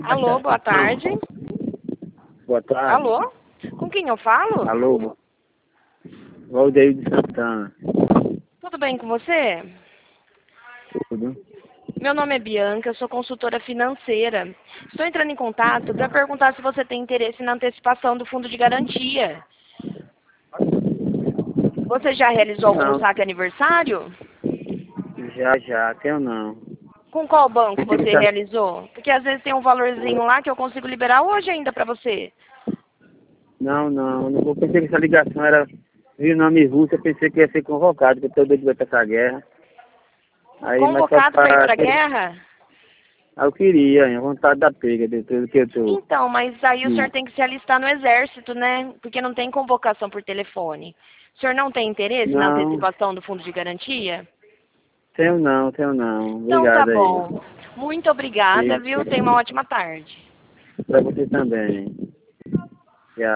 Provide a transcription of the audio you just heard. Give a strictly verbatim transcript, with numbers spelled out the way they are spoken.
Alô, boa tarde. Boa tarde. Alô? Com quem eu falo? Alô? Valdeir de Santana. Tudo bem com você? Tudo. Meu nome é Bianca, eu sou consultora financeira. Estou entrando em contato para perguntar se você tem interesse na antecipação do fundo de garantia. Você já realizou algum Não, saque aniversário? já, já, tenho não. Com qual banco Pensei que você tá- realizou? Porque às vezes tem um valorzinho lá que eu consigo liberar hoje ainda para você. Não, não, não vou. Pensei que essa ligação era. Vi o nome russo, eu pensei que ia ser convocado, porque todo doido vai pra essa guerra. Aí, mas só Convocado para ir para a ter- guerra? Ah, eu queria, a vontade da pega, de tudo que eu tô. Então, mas aí o Sim. senhor tem que se alistar no exército, né? Porque não tem convocação por telefone. O senhor não tem interesse na Não, antecipação do fundo de garantia? tenho não, tenho não. Então tá Obrigado aí. bom. Muito obrigada, E viu? Tenha uma ótima tarde. pra você também.